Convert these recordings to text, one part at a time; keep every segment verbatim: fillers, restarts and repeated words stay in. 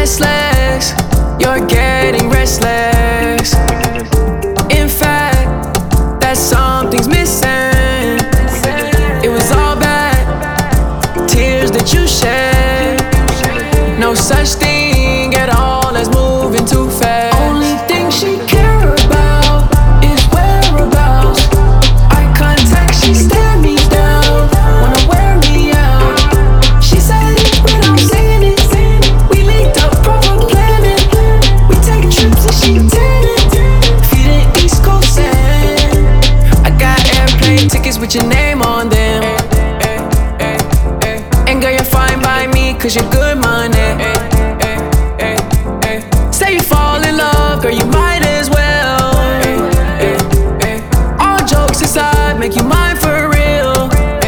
restless. You're getting restless. In fact, that something's missing. It was all bad, tears that you shed. No such thing at all as moving too fast. Only thing she care about is whereabouts. Eye contact, she stare me down, wanna wear me out. She said it without saying it. We linked up, proper planning. We take trips and she tanning, feeding East Coast sand. I got airplane tickets with your name on them. And girl, you're fine by me, cause you're good money. Say you fall in love, girl, you might as well. All jokes aside, make you mine for real.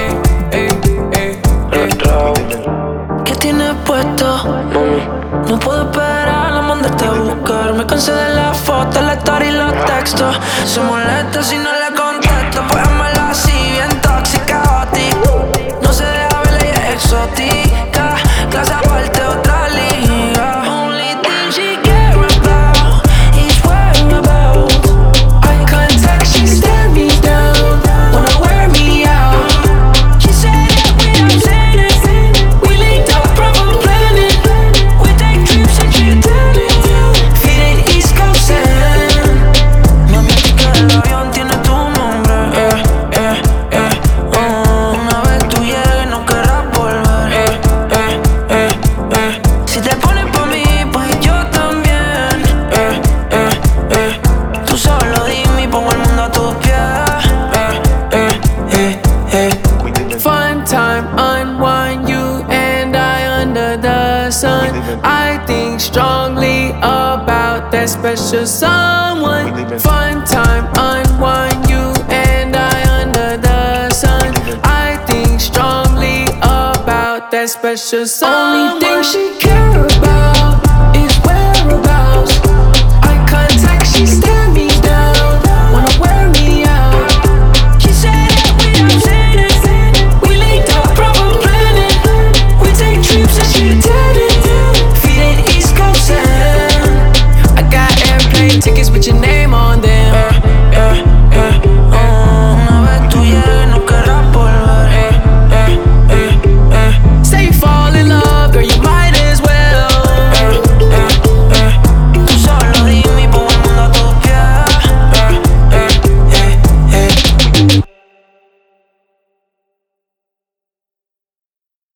¿Qué tienes puesto, mami? No puedo esperar a mandarte a buscar. Me cansé de las fotos, la story y los textos. Se molesta si no le contesto, pues amarla así, bien tóxica, hoti. No se deja ver, ella es exótica. Clase aparte, otra liga. Only thing she care about is whereabouts. Eye contact, she stare me down, wanna wear me out. She said it without saying it. We linked up, proper planning. We take trips and she tanning, Feeding East Coast sand. mami, el ticket del avión tiene tu nombre. Eh, eh, eh, oh. Una vez tú llegues no querrás volver. Eh, eh, eh, eh. Si te pones pa' mí, pues yo también. Eh, eh, eh. Tú solo dime y pongo el mundo a tus pies. Eh, eh, eh, eh. Fun time, unwind, you and I under the sun. I think strongly about that special someone. Fun time, unwind, you and I under the sun. I think strongly about that special someone. Only thing she cares